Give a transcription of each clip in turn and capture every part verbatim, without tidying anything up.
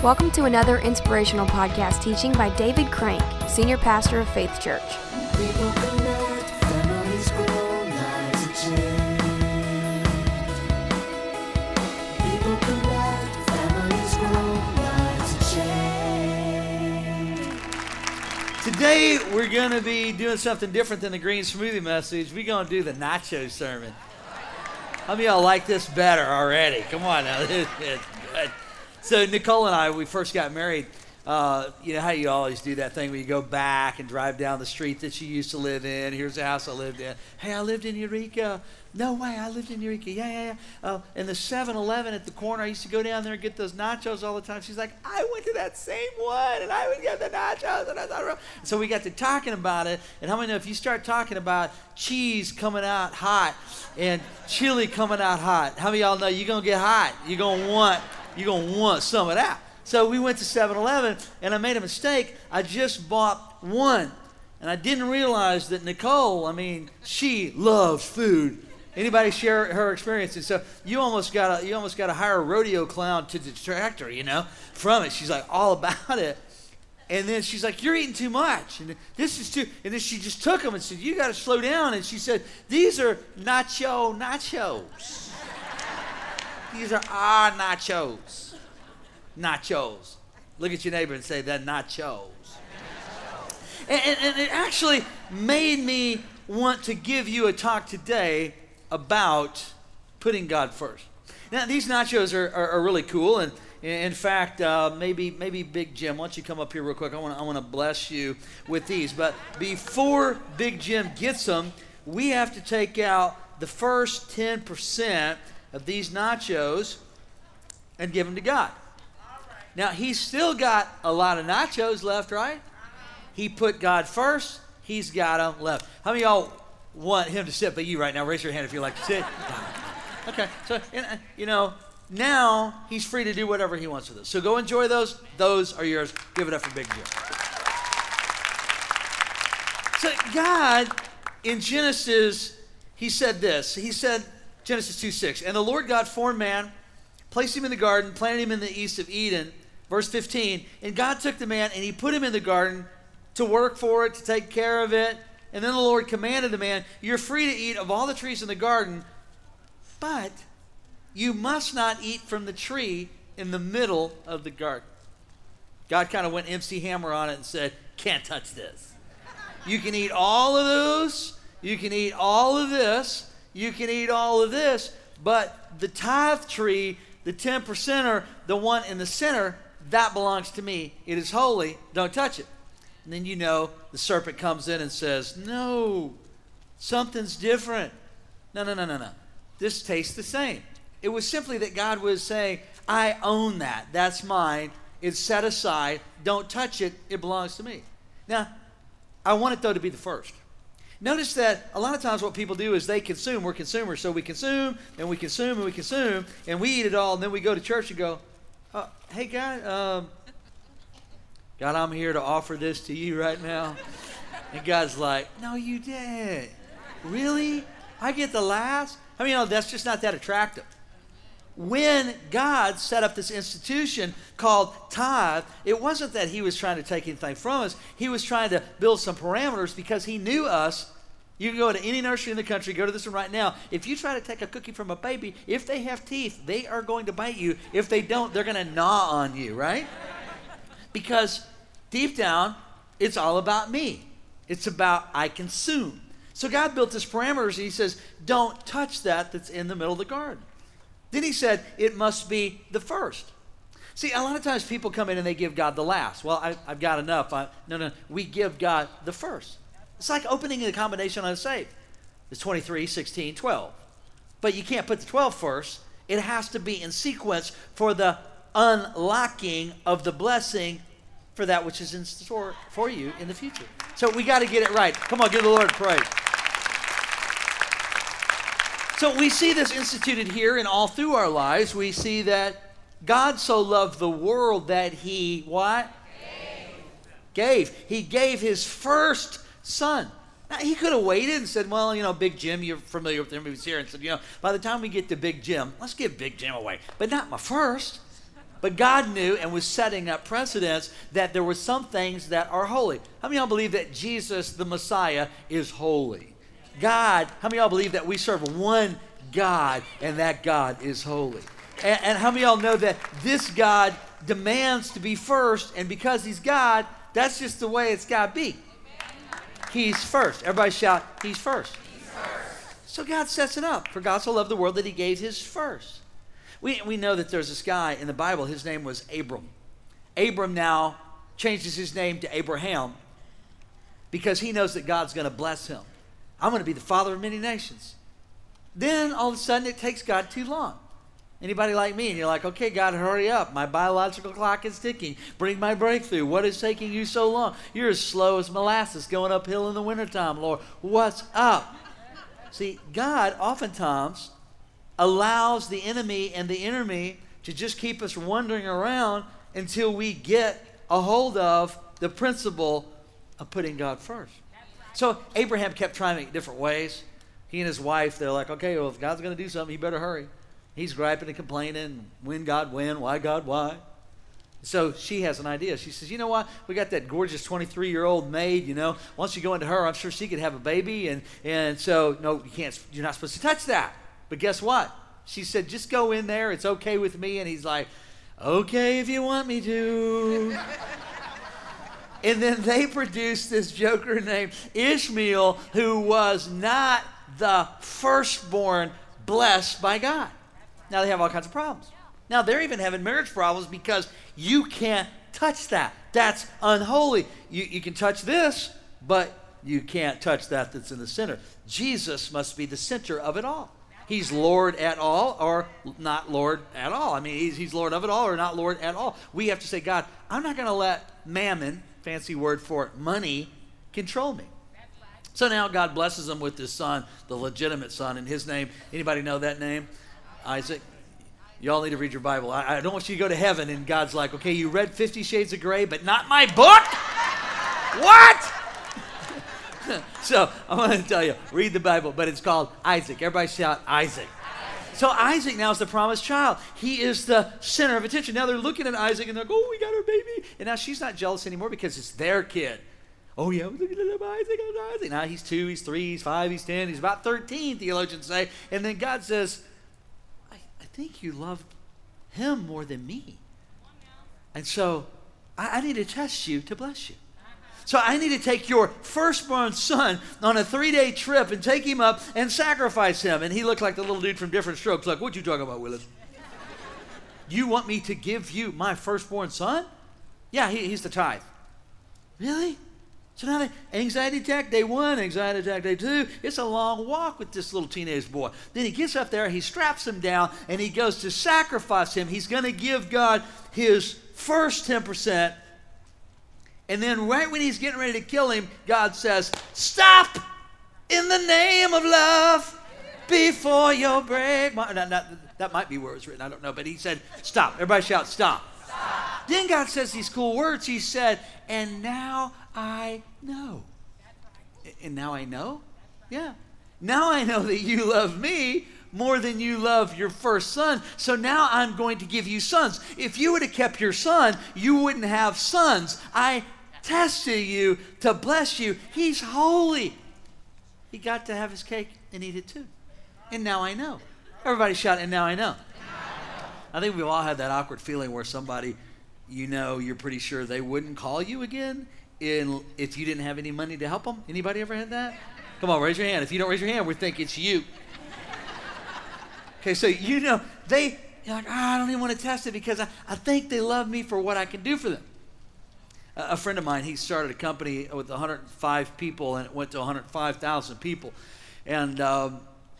Welcome to another inspirational podcast teaching by David Crank, Senior Pastor of Faith Church. People connect, families grow, lives are changed. People connect, families grow, lives are changed. Today, we're going to be doing something different than the green smoothie message. We're going to do the nacho sermon. How many of y'all like this better already? Come on now, this is good. So Nicole and I, we first got married, uh, you know how you always do that thing where you go back and drive down the street that you used to live in. Here's the house I lived in. Hey, I lived in Eureka. No way, I lived in Eureka. Yeah, yeah, yeah. Uh, and the seven eleven at the corner, I used to go down there and get those nachos all the time. She's like, I went to that same one, and I would get the nachos. And I thought, so we got to talking about it. And how many know if you start talking about cheese coming out hot and chili coming out hot, how many of y'all know you're going to get hot? You're going to want You're going to want some of that. So we went to seven eleven, and I made a mistake. I just bought one, and I didn't realize that Nicole, I mean, she loves food. Anybody share her experience? And so you almost got to you almost got to hire a rodeo clown to distract her, you know, from it. She's like all about it. And then she's like, you're eating too much. And this is too, and then she just took them and said, you got to slow down. And she said, these are nacho nachos. These are our nachos. Nachos. Look at your neighbor and say, they're nachos. And, and, and it actually made me want to give you a talk today about putting God first. Now, these nachos are, are, are really cool. And in fact, uh, maybe maybe Big Jim, why don't you come up here real quick? I want to I want to bless you with these. But before Big Jim gets them, we have to take out the first ten percent of these nachos and give them to God. Now, he's still got a lot of nachos left, right? He put God first. He's got them left. How many of y'all want him to sit by you right now? Raise your hand if you like to sit. Okay, so, you know, now he's free to do whatever he wants with us. So go enjoy those. Those are yours. Give it up for Big Jim. So God, in Genesis, he said this. He said, Genesis two six, and the Lord God formed man, placed him in the garden, planted him in the east of Eden. Verse fifteen, and God took the man and he put him in the garden to work for it, to take care of it. And then the Lord commanded the man, you're free to eat of all the trees in the garden, but you must not eat from the tree in the middle of the garden. God kind of went M C Hammer on it and said, can't touch this. You can eat all of those. You can eat all of this. You can eat all of this, but the tithe tree, the ten percenter, the one in the center, that belongs to me. It is holy. Don't touch it. And then you know the serpent comes in and says, no, something's different. No, no, no, no, no. This tastes the same. It was simply that God was saying, I own that. That's mine. It's set aside. Don't touch it. It belongs to me. Now, I want it, though, to be the first. Notice that a lot of times what people do is they consume. We're consumers, so we consume, and we consume, and we consume, and we eat it all, and then we go to church and go, oh, hey, God, um, God, I'm here to offer this to you right now. And God's like, no, you didn't. Really? I get the last? I mean, you know, that's just not that attractive. When God set up this institution called tithe, it wasn't that he was trying to take anything from us. He was trying to build some parameters because he knew us. You can go to any nursery in the country, go to this one right now. If you try to take a cookie from a baby, if they have teeth, they are going to bite you. If they don't, they're going to gnaw on you, right? Because deep down, it's all about me. It's about I consume. So God built this parameters, and he says, don't touch that that's in the middle of the garden. Then he said, it must be the first. See, a lot of times people come in and they give God the last. Well, I, I've got enough. I, no, no, we give God the first. It's like opening the combination on a safe. It's twenty-three, sixteen, twelve. But you can't put the twelve first. It has to be in sequence for the unlocking of the blessing for that which is in store for you in the future. So we got to get it right. Come on, give the Lord praise. So we see this instituted here and all through our lives. We see that God so loved the world that he, what? Gave. Gave. He gave his first son. Now, he could have waited and said, well, you know, Big Jim, you're familiar with him, he was here, and said, you know, by the time we get to Big Jim, let's give Big Jim away. But not my first. But God knew and was setting up precedents that there were some things that are holy. How many of y'all believe that Jesus, the Messiah, is holy? God, how many of y'all believe that we serve one God and that God is holy? And, and how many of y'all know that this God demands to be first, and because he's God, that's just the way it's got to be. He's first. Everybody shout, he's first. He's first. So God sets it up. For God so loved the world that he gave his first. We, we know that there's this guy in the Bible, his name was Abram. Abram now changes his name to Abraham because he knows that God's going to bless him. I'm going to be the father of many nations. Then all of a sudden it takes God too long. Anybody like me, and you're like, okay, God, hurry up. My biological clock is ticking. Bring my breakthrough. What is taking you so long? You're as slow as molasses going uphill in the wintertime, Lord. What's up? See, God oftentimes allows the enemy and the enemy to just keep us wandering around until we get a hold of the principle of putting God first. So Abraham kept trying it different ways. He and his wife, they're like, okay, well, if God's going to do something, he better hurry. He's griping and complaining. When, God, when? Why, God, why? So she has an idea. She says, you know what? We got that gorgeous twenty-three-year-old maid, you know. Once you go into her, I'm sure she could have a baby. And, and so, no, you can't. You're not supposed to touch that. But guess what? She said, just go in there. It's okay with me. And he's like, okay, if you want me to. And then they produced this joker named Ishmael, who was not the firstborn blessed by God. Now they have all kinds of problems. Now they're even having marriage problems because you can't touch that. That's unholy. You, you can touch this, but you can't touch that that's in the center. Jesus must be the center of it all. He's Lord at all or not Lord at all. I mean, he's, he's Lord of it all or not Lord at all. We have to say, God, I'm not going to let mammon, fancy word for money, control me. So now God blesses him with his son, the legitimate son, and his name, anybody know that name? Isaac. Y'all need to read your Bible. I, I don't want you to go to heaven and God's like, okay, you read Fifty Shades of Grey, but not my book? What? So I'm going to tell you, read the Bible, but it's called Isaac. Everybody shout Isaac. So Isaac now is the promised child. He is the center of attention. Now they're looking at Isaac and they're like, oh, we got our baby. And now she's not jealous anymore because it's their kid. Oh, yeah, look at Isaac, Isaac. Now he's two, he's three, he's five, he's ten, he's about thirteen, theologians say. And then God says, I, I think you loved him more than me. And so I, I need to test you to bless you. So I need to take your firstborn son on a three-day trip and take him up and sacrifice him. And he looked like the little dude from Different Strokes. Like, what you talking about, Willis? You want me to give you my firstborn son? Yeah, he, he's the tithe. Really? So now, the anxiety attack day one, anxiety attack day two. It's a long walk with this little teenage boy. Then he gets up there, he straps him down, and he goes to sacrifice him. He's going to give God his first ten percent. And then right when he's getting ready to kill him, God says, stop in the name of love before you break my... Not, not, that might be where it was written, I don't know. But he said, stop. Everybody shout, stop. Stop. Then God says these cool words. He said, and now I know. And now I know? Yeah. Now I know that you love me more than you love your first son. So now I'm going to give you sons. If you would have kept your son, you wouldn't have sons. I tested you to bless you. He's holy. He got to have his cake and eat it too. And now I know. Everybody shout, and now I know. I think we've all had that awkward feeling where somebody, you know, you're pretty sure they wouldn't call you again in, if you didn't have any money to help them. Anybody ever had that? Come on, raise your hand. If you don't raise your hand, we think it's you. Okay, so you know, they, you're like, oh, I don't even want to test it because I, I think they love me for what I can do for them. Uh, a friend of mine, he started a company with one hundred five people and it went to one hundred five thousand people. And um,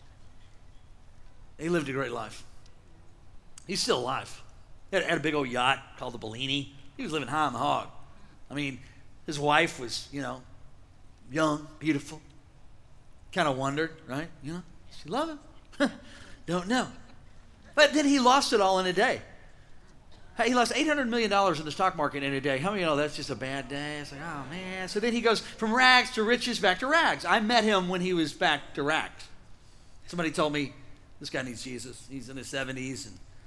he lived a great life. He's still alive. He had, had a big old yacht called the Bellini. He was living high on the hog. I mean, his wife was, you know, young, beautiful. Kind of wondered, right? You know, she loved him. Don't know. But then he lost it all in a day. He lost eight hundred million dollars in the stock market in a day. How many of you know that's just a bad day? It's like, oh, man. So then he goes from rags to riches back to rags. I met him when he was back to rags. Somebody told me, this guy needs Jesus. He's in his seventies. And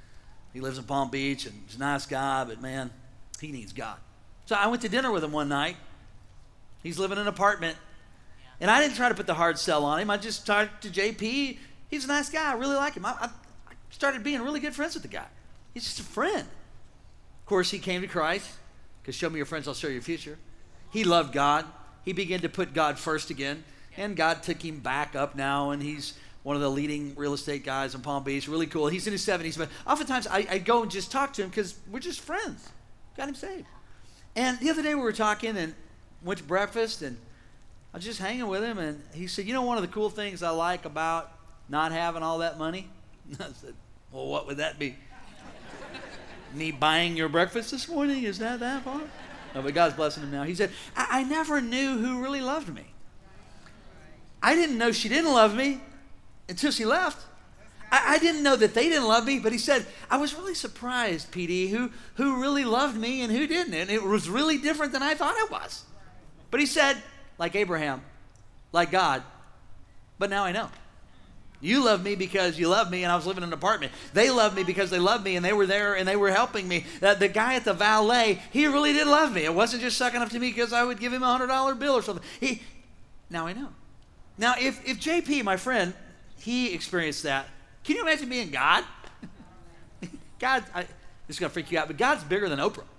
He lives in Palm Beach, and he's a nice guy, but man, he needs God. So I went to dinner with him one night. He's living in an apartment. And I didn't try to put the hard sell on him. I just talked to J P. He's a nice guy. I really like him. I, I, I started being really good friends with the guy. He's just a friend. Of course, he came to Christ, because show me your friends, I'll show you your future. He loved God. He began to put God first again. And God took him back up now, and he's one of the leading real estate guys in Palm Beach. Really cool. He's in his seventies, but oftentimes I, I go and just talk to him because we're just friends. Got him saved. And the other day we were talking and went to breakfast, and I was just hanging with him, and he said, you know, one of the cool things I like about not having all that money? I said, well, what would that be? Me buying your breakfast this morning? Is that that far? No, but God's blessing him now. He said, I, I never knew who really loved me. I didn't know she didn't love me until she left. I, I didn't know that they didn't love me, but he said, I was really surprised, P D, who, who really loved me and who didn't. And it was really different than I thought it was. But he said, like Abraham, like God, but now I know. You love me because you love me, and I was living in an apartment. They loved me because they loved me, and they were there, and they were helping me. Uh, the guy at the valet, he really did love me. It wasn't just sucking up to me because I would give him a one hundred dollar bill or something. He, now I know. Now, if, if J P, my friend, he experienced that, can you imagine being God? God, I, this is going to freak you out, but God's bigger than Oprah.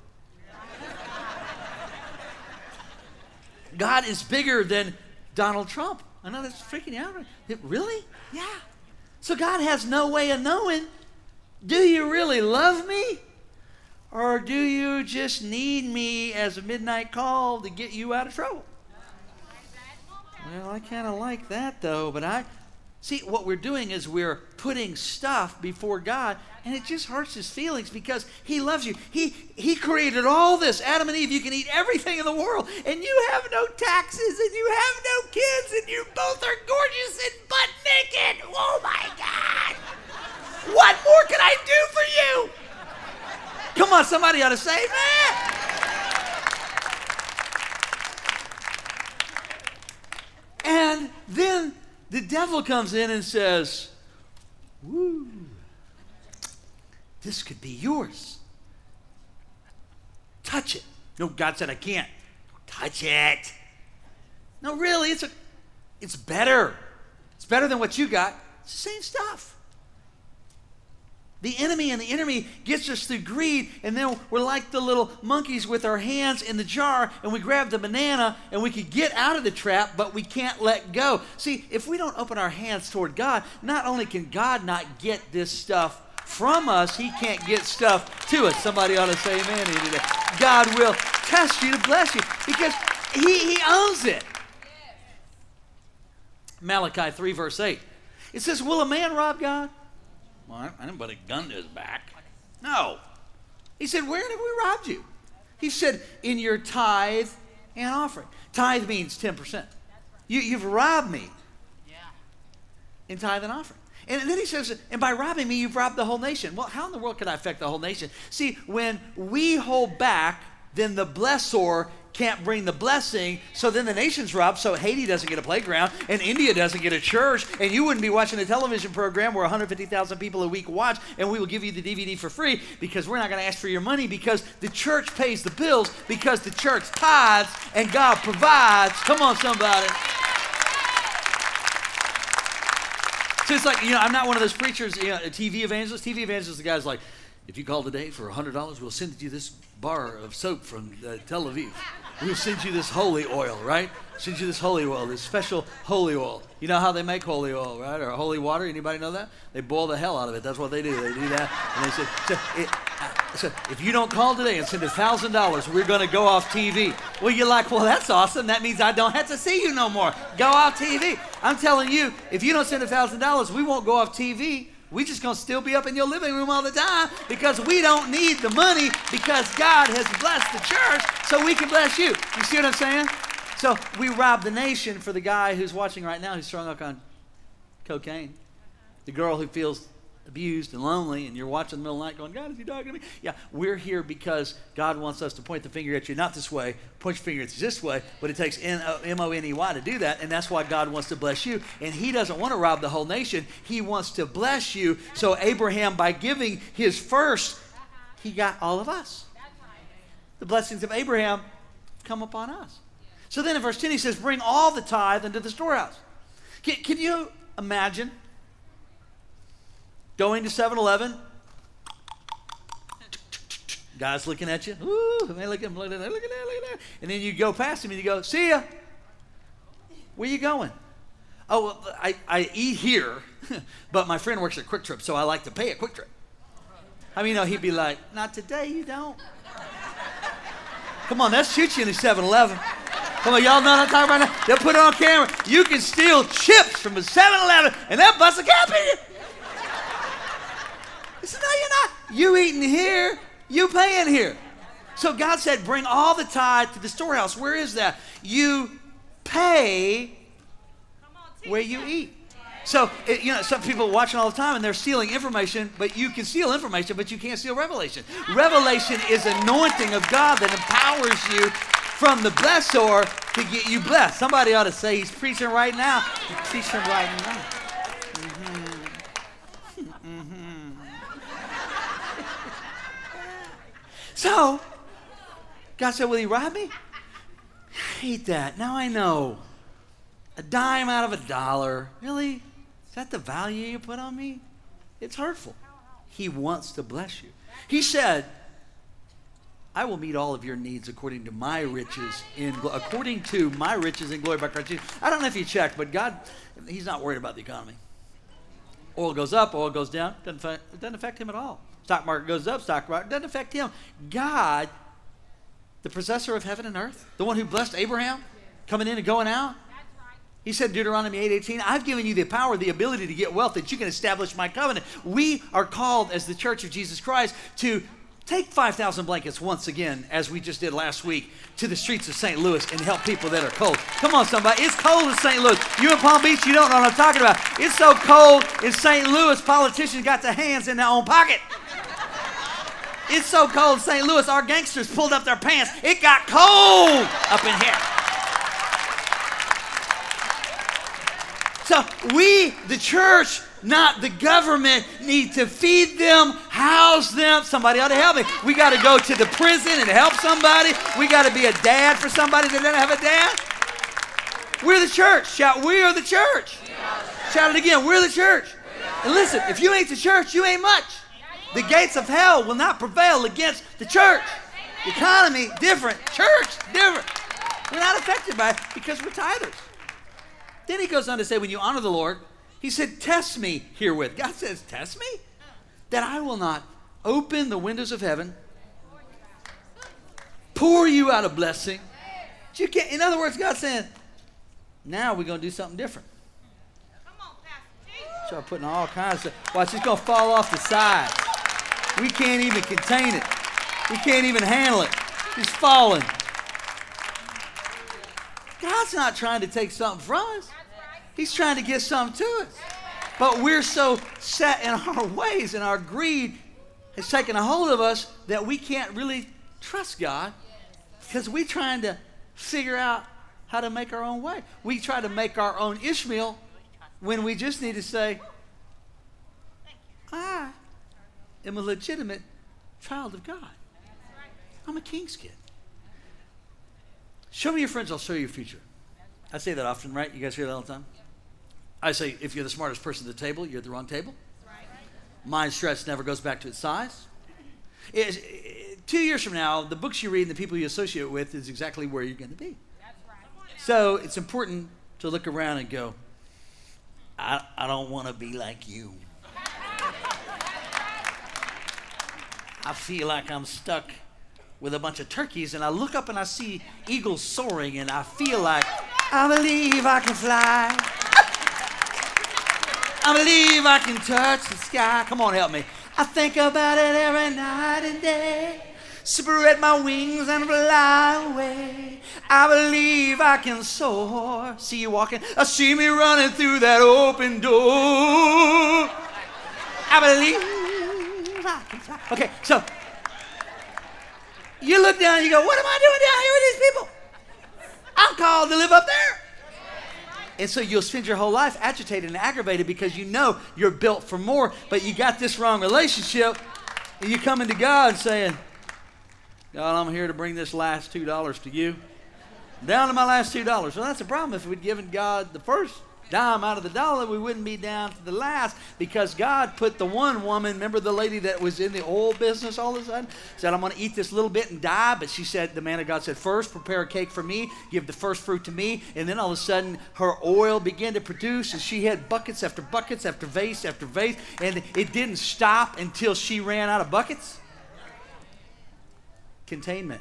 God is bigger than Donald Trump. I know that's freaking you out. It, really? Yeah. So God has no way of knowing, do you really love me? Or do you just need me as a midnight call to get you out of trouble? Well, I kind of like that, though. But I, see, what we're doing is we're putting stuff before God, and it just hurts his feelings because he loves you. He he created all this. Adam and Eve, you can eat everything in the world, and you have no taxes, and you have no kids, and you both are gorgeous and butt naked. Oh, my God. What more can I do for you? Come on, somebody ought to say, man. And then the devil comes in and says, woo, this could be yours. Touch it. No, God said I can't. Touch it. No, really, it's a, it's better. It's better than what you got. It's the same stuff. The enemy and the enemy gets us through greed, and then we're like the little monkeys with our hands in the jar, and we grab the banana, and we could get out of the trap, but we can't let go. See, if we don't open our hands toward God, not only can God not get this stuff from us, he can't get stuff to us. Somebody ought to say amen today. God will test you to bless you because he, he owns it. Malachi three, verse eight. It says, will a man rob God? Well, I didn't put a gun to his back. No. He said, where have we robbed you? He said, in your tithe and offering. Tithe means ten percent. You, you've robbed me in tithe and offering. And then he says, and by robbing me, you've robbed the whole nation. Well, how in the world could I affect the whole nation? See, when we hold back, then the blessor can't bring the blessing, so then the nation's robbed, so Haiti doesn't get a playground, and India doesn't get a church, and you wouldn't be watching a television program where one hundred fifty thousand people a week watch, and we will give you the D V D for free, because we're not going to ask for your money, because the church pays the bills, because the church tithes, and God provides. Come on, somebody. So it's like, you know, I'm not one of those preachers, you know, a T V evangelist. T V evangelist, the guy's like, if you call today for one hundred dollars, we'll send you this bar of soap from uh, Tel Aviv. We'll send you this holy oil, right? Send you this holy oil, this special holy oil. You know how they make holy oil, right? Or holy water. Anybody know that? They boil the hell out of it. That's what they do. They do that. And they said, so, it, uh, so if you don't call today and send one thousand dollars, we're going to go off T V. Well, you're like, well, that's awesome. That means I don't have to see you no more. Go off T V. I'm telling you, if you don't send one thousand dollars, we won't go off T V. We just going to still be up in your living room all the time because we don't need the money because God has blessed the church so we can bless you. You see what I'm saying? So we rob the nation for the guy who's watching right now who's strung up on cocaine. The girl who feels abused and lonely, and you're watching in the middle of the night going, God, is he talking to me? Yeah, we're here because God wants us to point the finger at you, not this way, point your finger at you this way, but it takes M O N E Y to do that, and that's why God wants to bless you. And he doesn't want to rob the whole nation. He wants to bless you. So Abraham, by giving his first, he got all of us. The blessings of Abraham come upon us. So then in verse ten, he says, bring all the tithe into the storehouse. Can, can you imagine going to seven eleven, guys looking at you, ooh, they look at him, look at that, look at that, look at that. And then you go past him and you go, see ya. Where you going? Oh, well, I, I eat here, but my friend works at Quick Trip, so I like to pay at Quick Trip. I mean, you know, he'd be like, not today, you don't. Come on, that's shoot you in the seven eleven. Come on, y'all know what I'm talking about now? They'll put it on camera. You can steal chips from a seven eleven, and they'll bust a cap in you. He said, no, you're not. You eating here, you paying here. So God said, bring all the tithe to the storehouse. Where is that? You pay where you eat. So, it, you know, some people are watching all the time and they're stealing information, but you can steal information, but you can't steal revelation. Revelation is anointing of God that empowers you from the blessor to get you blessed. Somebody ought to say, he's preaching right now. He's preaching right now. Mm-hmm. Mm-hmm. So, God said, will he rob me? I hate that. Now I know. A dime out of a dollar. Really? Is that the value you put on me? It's hurtful. He wants to bless you. He said, I will meet all of your needs according to my riches in according to my riches in glory by Christ Jesus. I don't know if you checked, but God, he's not worried about the economy. Oil goes up, oil goes down. Doesn't affect, it doesn't affect him at all. Stock market goes up, stock market doesn't affect him. God, the possessor of heaven and earth, the one who blessed Abraham, coming in and going out. He said, Deuteronomy eight eighteen, I've given you the power, the ability to get wealth that you can establish my covenant. We are called as the Church of Jesus Christ to take five thousand blankets once again, as we just did last week, to the streets of Saint Louis and help people that are cold. Come on, somebody. It's cold in Saint Louis. You in Palm Beach, you don't know what I'm talking about. It's so cold in Saint Louis, politicians got their hands in their own pocket. It's so cold in Saint Louis, our gangsters pulled up their pants. It got cold up in here. So we, the church, not the government, need to feed them, house them. Somebody ought to help me. We got to go to the prison and help somebody. We got to be a dad for somebody that doesn't have a dad. We're the church. Shout, we are the church. Shout it again. We're the church. And listen, if you ain't the church, you ain't much. The gates of hell will not prevail against the church. The economy, different. Church, different. We're not affected by it because we're tithers. Then he goes on to say, when you honor the Lord, he said, test me herewith. God says, test me? That I will not open the windows of heaven, pour you out a blessing. You can't, in other words, God's saying, now we're going to do something different. Start putting all kinds of stuff. Watch, it's going to fall off the side. We can't even contain it. We can't even handle it. It's falling. God's not trying to take something from us. He's trying to get something to us. But we're so set in our ways, and our greed has taken a hold of us that we can't really trust God because we're trying to figure out how to make our own way. We try to make our own Ishmael when we just need to say, I am a legitimate child of God. I'm a king's kid. Show me your friends, I'll show you your future. I say that often, right? You guys hear that all the time? I say, if you're the smartest person at the table, you're at the wrong table. Mind stretched never goes back to its size. It, it, two years from now, the books you read and the people you associate with is exactly where you're going to be. So it's important to look around and go, I, I don't want to be like you. I feel like I'm stuck with a bunch of turkeys, and I look up and I see eagles soaring, and I feel like, I believe I can fly. I believe I can touch the sky. Come on, help me. I think about it every night and day. Spread my wings and fly away. I believe I can soar. See you walking. I see me running through that open door. I believe I can fly. Okay, so you look down and you go, what am I doing down here with these people? I'm called to live up there. And so you'll spend your whole life agitated and aggravated because you know you're built for more, but you got this wrong relationship, and you come into God saying, God, I'm here to bring this last two dollars to you. Down to my last two dollars. Well, that's a problem. If we'd given God the first dime out of the dollar, we wouldn't be down to the last, because God put the one woman, remember the lady that was in the oil business all of a sudden, said, I'm going to eat this little bit and die, but she said, the man of God said, first prepare a cake for me, give the first fruit to me, and then all of a sudden her oil began to produce, and she had buckets after buckets after vase after vase, and it didn't stop until she ran out of buckets. Containment.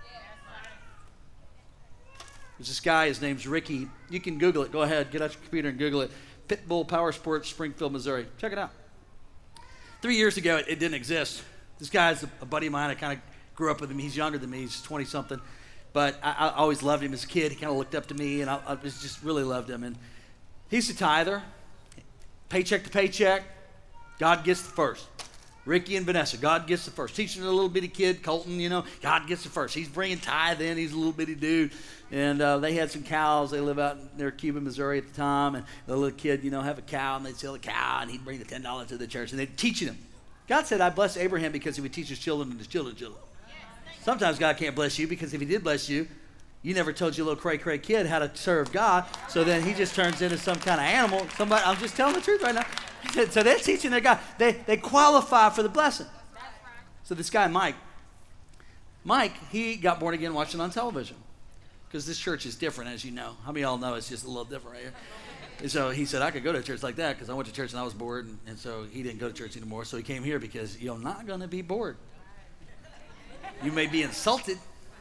There's this guy, his name's Ricky. You can Google it. Go ahead, get out your computer and Google it. Pitbull Power Sports, Springfield, Missouri. Check it out. Three years ago, it, it didn't exist. This guy's a, a buddy of mine. I kind of grew up with him. He's younger than me. He's twenty-something. But I, I always loved him as a kid. He kind of looked up to me, and I, I just really loved him. And he's a tither, paycheck to paycheck. God gets the first. Ricky and Vanessa, God gets the first. Teaching a little bitty kid, Colton, you know, God gets the first. He's bringing tithe in. He's a little bitty dude. And uh, they had some cows. They live out near Cuba, Missouri at the time. And the little kid, you know, have a cow, and they'd sell the cow, and he'd bring the ten dollars to the church. And they'd teaching him. God said, I bless Abraham because he would teach his children and his children's children. Sometimes God can't bless you, because if he did bless you, you never told your little cray-cray kid how to serve God. So then he just turns into some kind of animal. Somebody, I'm just telling the truth right now. So they're teaching their God. They, they qualify for the blessing. So this guy, Mike, Mike, he got born again watching on television. Because this church is different, as you know. How many of y'all know it's just a little different right here? And so he said, I could go to a church like that, because I went to church and I was bored. And, and so he didn't go to church anymore. So he came here because you're not going to be bored. You may be insulted,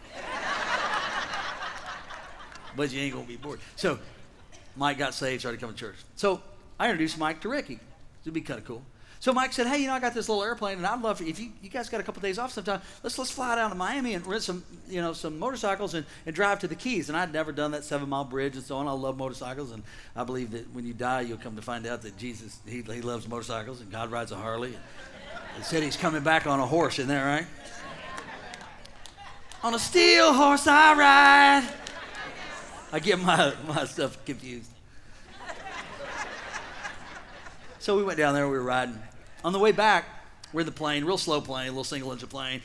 but you ain't going to be bored. So Mike got saved, started coming to church. So I introduced Mike to Ricky. It'd be kind of cool. So Mike said, hey, you know, I got this little airplane, and I'd love for, if you, you guys got a couple days off sometime, let's let's fly down to Miami and rent some, you know, some motorcycles and, and drive to the Keys. And I'd never done that seven-mile bridge and so on. I love motorcycles, and I believe that when you die, you'll come to find out that Jesus, he, he loves motorcycles, and God rides a Harley. He said he's coming back on a horse, isn't that right? On a steel horse I ride. I get my, my stuff confused. So we went down there, we were riding. On the way back, we're in the plane, real slow plane, a little single engine plane.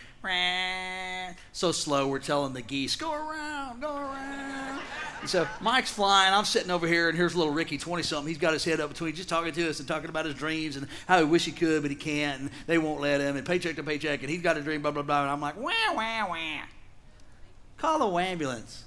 So slow, we're telling the geese, go around, go around. And so Mike's flying, I'm sitting over here, and here's little Ricky, twenty-something. He's got his head up between, just talking to us and talking about his dreams and how he wish he could, but he can't, and they won't let him, and paycheck to paycheck, and he's got a dream, blah, blah, blah. And I'm like, wah, wah, wah. Call the ambulance.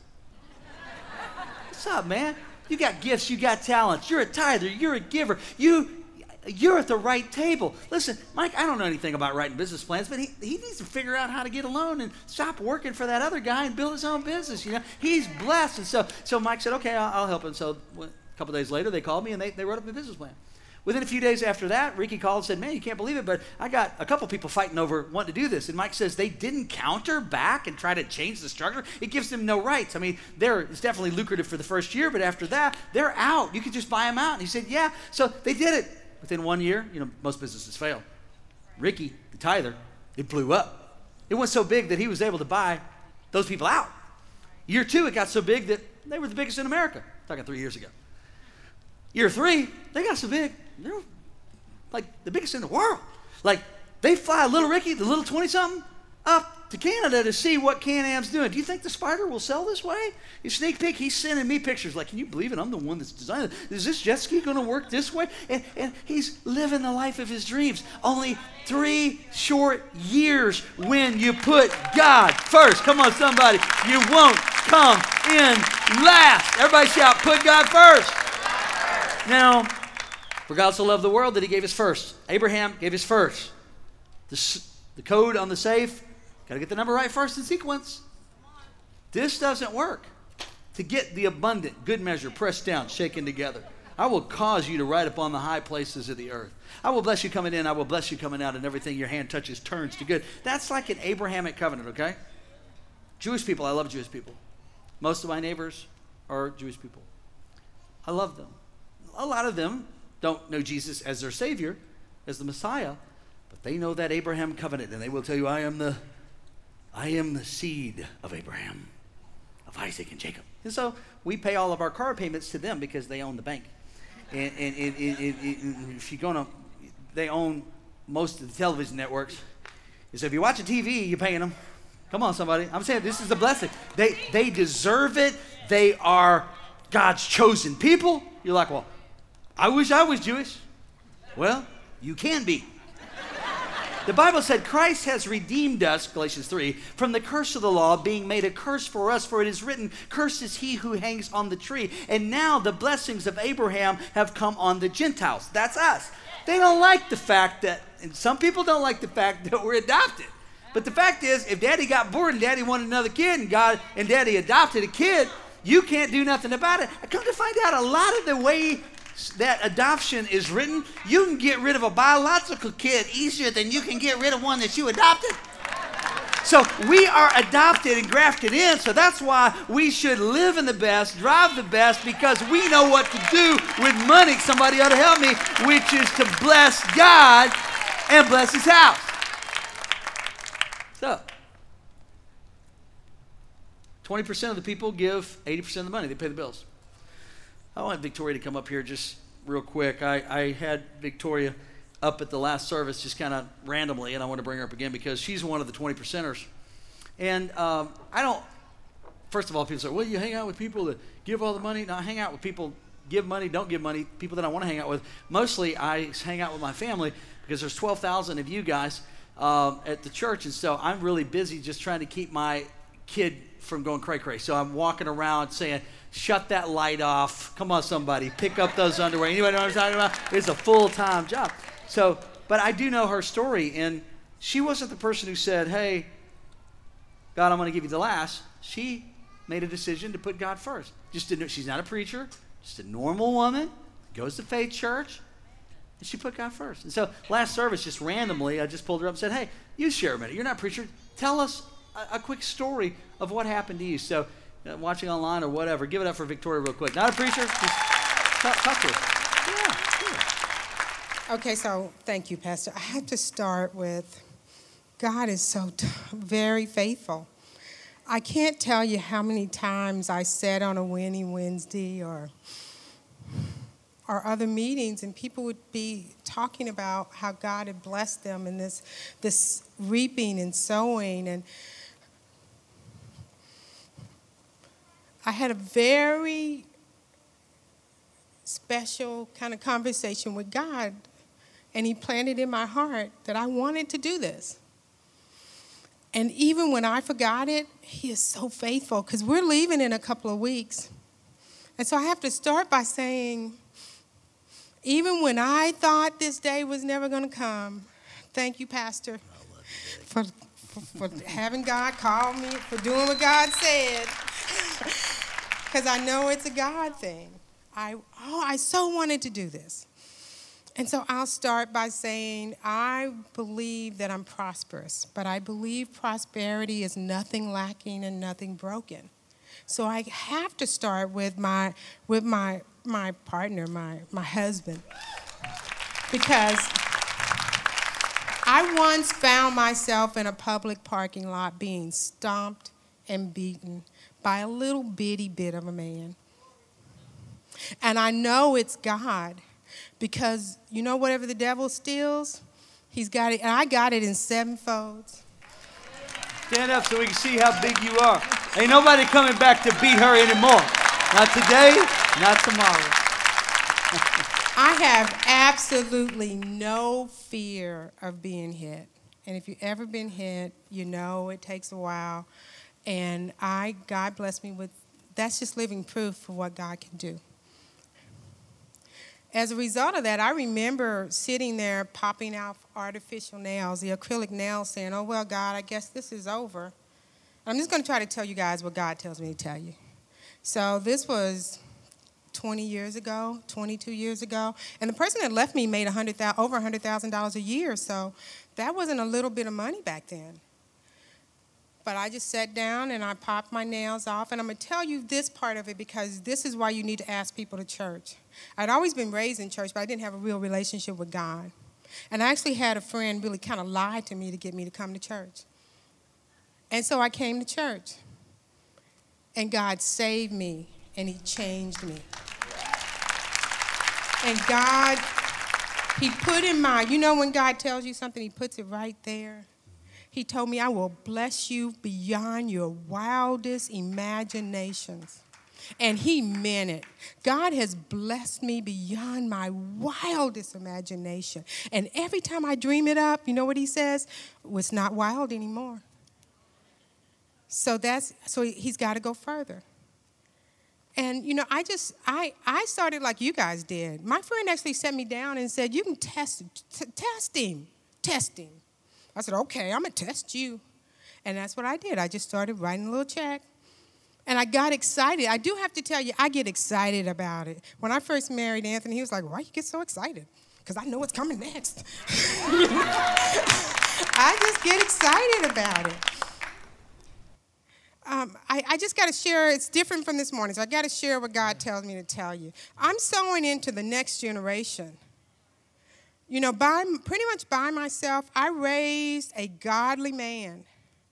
What's up, man? You got gifts, you got talents. You're a tither, you're a giver. You... You're at the right table. Listen, Mike, I don't know anything about writing business plans, but he, he needs to figure out how to get a loan and stop working for that other guy and build his own business. You know, he's blessed. And so, so Mike said, okay, I'll, I'll help him. So a couple days later, they called me and they, they wrote up a business plan. Within a few days after that, Ricky called and said, man, you can't believe it, but I got a couple people fighting over wanting to do this. And Mike says they didn't counter back and try to change the structure. It gives them no rights. I mean, they're, it's definitely lucrative for the first year, but after that, they're out. You can just buy them out. And he said, yeah. So they did it. Within one year, you know, most businesses fail. Ricky, the tither, it blew up. It went so big that he was able to buy those people out. Year two, it got so big that they were the biggest in America. Talking three years ago. Year three, they got so big, they were like the biggest in the world. Like, they fly little Ricky, the little twenty-something, up to Canada to see what Can-Am's doing. Do you think the Spider will sell this way? You sneak peek, he's sending me pictures like, can you believe it? I'm the one that's designed it. Is this jet ski going to work this way? And, and he's living the life of his dreams. Only three short years when you put God first. Come on, somebody. You won't come in last. Everybody shout, put God first. Now, for God so loved the world that he gave his first. Abraham gave his first. The, the code on the safe, got to get the number right first in sequence. This doesn't work. To get the abundant, good measure, pressed down, shaken together, I will cause you to ride upon the high places of the earth. I will bless you coming in, I will bless you coming out, and everything your hand touches turns to good. That's like an Abrahamic covenant, okay? Jewish people, I love Jewish people. Most of my neighbors are Jewish people. I love them. A lot of them don't know Jesus as their Savior. as the Messiah, but they know that Abraham covenant, and they will tell you, I am the, I am the seed of Abraham, of Isaac and Jacob. And so we pay all of our car payments to them because they own the bank. And, and, and, and, and, and if you're gonna, they own most of the television networks. And so if you're watching T V, you're paying them. Come on, somebody. I'm saying this is a blessing. They they deserve it. They are God's chosen people. You're like, well, I wish I was Jewish. Well, you can be. The Bible said Christ has redeemed us, Galatians three, from the curse of the law, being made a curse for us, for it is written, cursed is he who hangs on the tree. And now the blessings of Abraham have come on the Gentiles. That's us. They don't like the fact that, and some people don't like the fact that we're adopted. But the fact is, if daddy got bored and daddy wanted another kid and God and daddy adopted a kid, you can't do nothing about it. I come to find out a lot of the way that adoption is written, you can get rid of a biological kid easier than you can get rid of one that you adopted. So we are adopted and grafted in, so that's why we should live in the best, drive the best, because we know what to do with money. Somebody ought to help me, which is to bless God and bless his house. So, twenty percent of the people give eighty percent of the money. They pay the bills. I want Victoria to come up here just real quick. I, I had Victoria up at the last service just kind of randomly, and I want to bring her up again because she's one of the twenty percenters. And um, I don't, first of all, people say, well, you hang out with people that give all the money. No, I hang out with people, give money, don't give money, people that I want to hang out with. Mostly I hang out with my family because there's twelve thousand of you guys um, at the church, and so I'm really busy just trying to keep my kid from going cray-cray. So I'm walking around saying, shut that light off. Come on, somebody. Pick up those underwear. Anybody know what I'm talking about? It's a full-time job. So, but I do know her story, and she wasn't the person who said, hey, God, I'm going to give you the last. She made a decision to put God first. Just didn't, she's not a preacher, just a normal woman, goes to faith church, and she put God first. And so last service, just randomly, I just pulled her up and said, hey, you share a minute. You're not a preacher. Tell us a, a quick story of what happened to you. So uh, watching online or whatever, give it up for Victoria real quick. Not a preacher, just talk, talk to her. Yeah, sure. Okay, so thank you, Pastor. I have to start with God is so t- very faithful. I can't tell you how many times I sat on a Winning Wednesday or or other meetings, and people would be talking about how God had blessed them in this this reaping and sowing. And I had a very special kind of conversation with God, and he planted in my heart that I wanted to do this. And even when I forgot it, he is so faithful, because we're leaving in a couple of weeks. And so I have to start by saying, even when I thought this day was never going to come, thank you, Pastor, for, for, for having God call me, for doing what God said, because I know it's a God thing. I oh, I so wanted to do this. And so I'll start by saying I believe that I'm prosperous, but I believe prosperity is nothing lacking and nothing broken. So I have to start with my with my my partner, my my husband, because I once found myself in a public parking lot being stomped and beaten by a little bitty bit of a man. And I know it's God, because you know whatever the devil steals, he's got it, and I got it in seven folds. Stand up so we can see how big you are. Ain't nobody coming back to beat her anymore. Not today, not tomorrow. I have absolutely no fear of being hit. And if you've ever been hit, you know it takes a while. And I, God bless me with, that's just living proof for what God can do. As a result of that, I remember sitting there popping out artificial nails, the acrylic nails, saying, oh, well, God, I guess this is over. I'm just going to try to tell you guys what God tells me to tell you. So this was twenty years ago, twenty-two years ago. And the person that left me made one hundred thousand, over one hundred thousand dollars a year. So that wasn't a little bit of money back then. But I just sat down and I popped my nails off. And I'm going to tell you this part of it, because this is why you need to ask people to church. I'd always been raised in church, but I didn't have a real relationship with God. And I actually had a friend really kind of lie to me to get me to come to church. And so I came to church. And God saved me, and he changed me. And God, he put in my, you know when God tells you something, he puts it right there. He told me, I will bless you beyond your wildest imaginations. And he meant it. God has blessed me beyond my wildest imagination. And every time I dream it up, you know what he says? Well, it's not wild anymore. So that's so he's got to go further. And, you know, I just, I, I started like you guys did. My friend actually sat me down and said, you can test, t- test him, test him. I said, okay, I'm going to test you. And that's what I did. I just started writing a little check. And I got excited. I do have to tell you, I get excited about it. When I first married Anthony, he was like, why you get so excited? Because I know what's coming next. I just get excited about it. Um, I, I just got to share, it's different from this morning, so I got to share what God tells me to tell you. I'm sowing into the next generation. You know, by, pretty much by myself, I raised a godly man.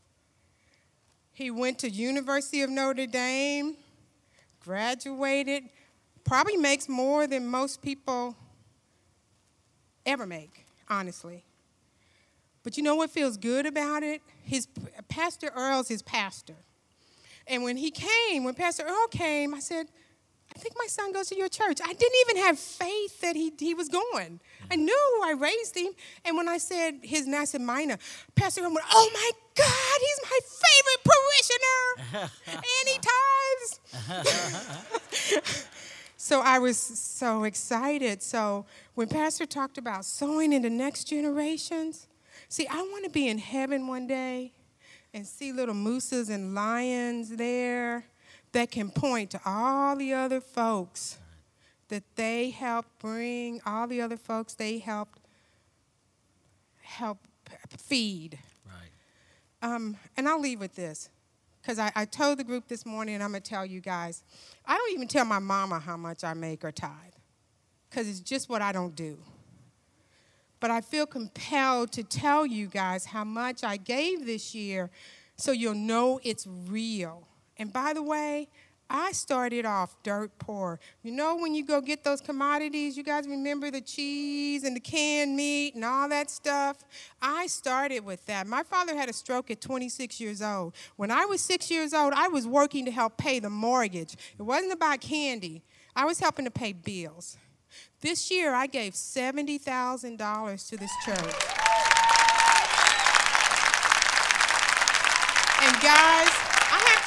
He went to University of Notre Dame, graduated, probably makes more than most people ever make, honestly. But you know what feels good about it? His Pastor Earl's his pastor. And when he came, when Pastor Earl came, I said, I think my son goes to your church. I didn't even have faith that he, he was going. I knew I raised him. And when I said his name, I said, Mina, Pastor Earl went, oh my God, he's my favorite parishioner. And he tithes. So I was so excited. So when Pastor talked about sowing into next generations, see, I want to be in heaven one day and see little mooses and lions there that can point to all the other folks that they helped bring, all the other folks they helped help feed. Right. Um, and I'll leave with this, because I, I told the group this morning, and I'm going to tell you guys, I don't even tell my mama how much I make or tithe, because it's just what I don't do. But I feel compelled to tell you guys how much I gave this year so you'll know it's real. And by the way, I started off dirt poor. You know when you go get those commodities, you guys remember the cheese and the canned meat and all that stuff? I started with that. My father had a stroke at twenty-six years old. When I was six years old, I was working to help pay the mortgage. It wasn't about candy. I was helping to pay bills. This year, I gave seventy thousand dollars to this church. And guys, I have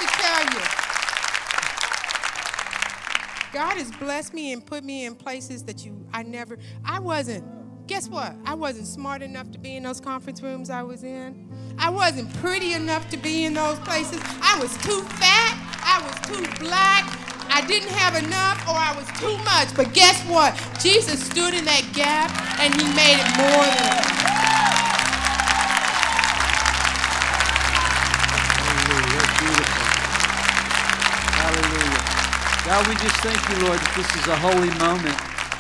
to tell you, God has blessed me and put me in places that you, I never, I wasn't, guess what? I wasn't smart enough to be in those conference rooms I was in. I wasn't pretty enough to be in those places. I was too fat. I was too black. I didn't have enough, or I was too much. But guess what? Jesus stood in that gap, and he made it more than enough. Hallelujah. God, we just thank you, Lord, that this is a holy moment.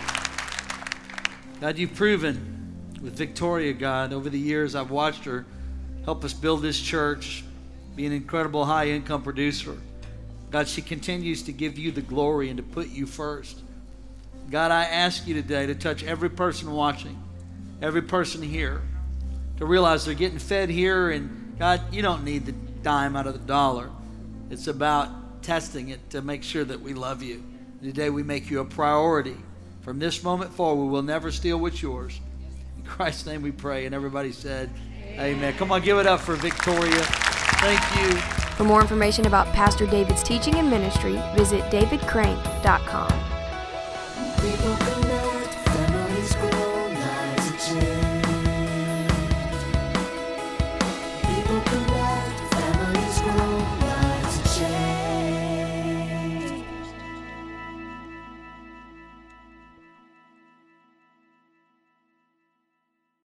God, you've proven with Victoria, God, over the years I've watched her help us build this church, be an incredible high-income producer. God, she continues to give you the glory and to put you first. God, I ask you today to touch every person watching, every person here, to realize they're getting fed here, and God, you don't need the dime out of the dollar. It's about testing it to make sure that we love you. Today we make you a priority. From this moment forward, we will never steal what's yours. In Christ's name we pray, and everybody said, amen. Amen. Come on, give it up for Victoria. Thank you. For more information about Pastor David's teaching and ministry, visit david crank dot com.